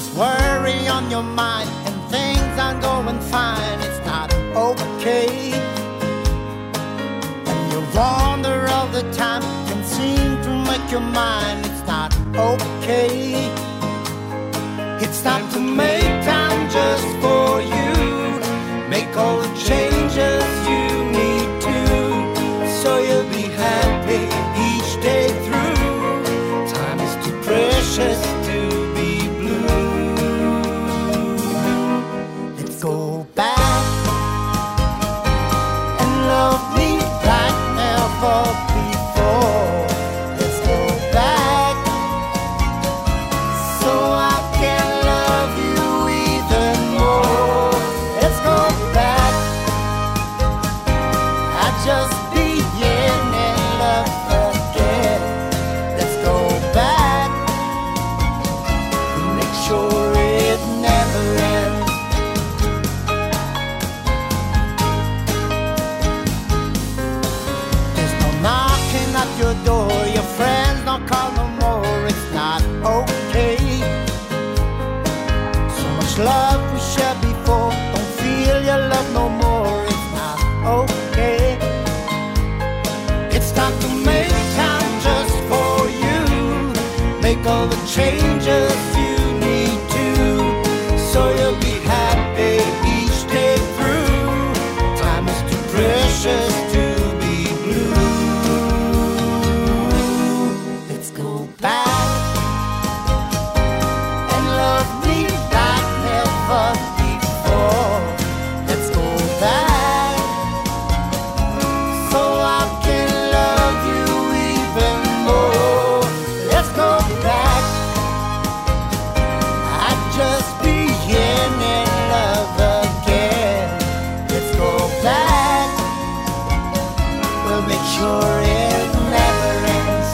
worry on your mind and things aren't going fine, it's not okay. And you wander all the time, can't seem to make your mind, it's not okay. It's time to make time just for you. Make all the changes you need to, so you'll be happy each day through. Time is too precious to be blue. Let's go back and love me like never before. Let's go back so I can love you even more. Let's go back. I just begin and love again. Let's go back. Make sure it never ends. There's no knocking at your door. Your friends don't call no more. It's not okay. So much love we shared before. Don't feel your love no more. It's not okay. It's time to make time just for you. Make all the changes you need to, so you'll be happy each day through. Time is too precious to be blue. Let's go back and love me like never before. Let's go back so I can love you even more. Let's go back. I just begin in love again. Let's go back. We'll make sure it never ends.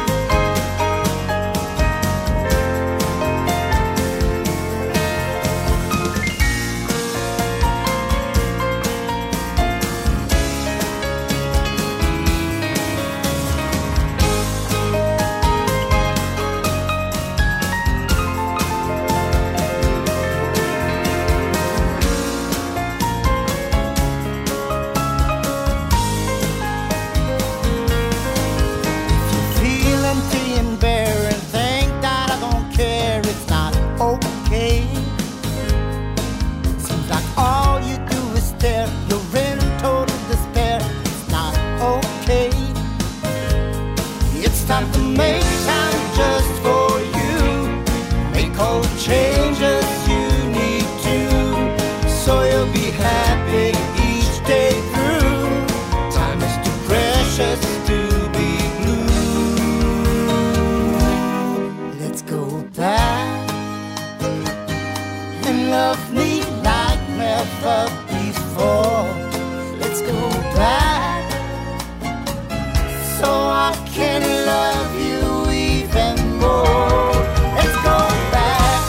Feel empty and bare and think that I don't care, it's not okay. Seems like all you do is stare, you're in total despair, it's not okay. It's time to make time just for you. Make all the changes you need to, so you'll be happy each day through. Time is too precious to be blue. Let's go back and love me like never before. Let's go back so I can love you even more. Let's go back.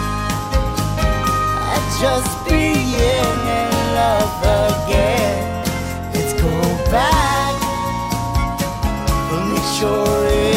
I just begin in love again. Let's go back. We'll make sure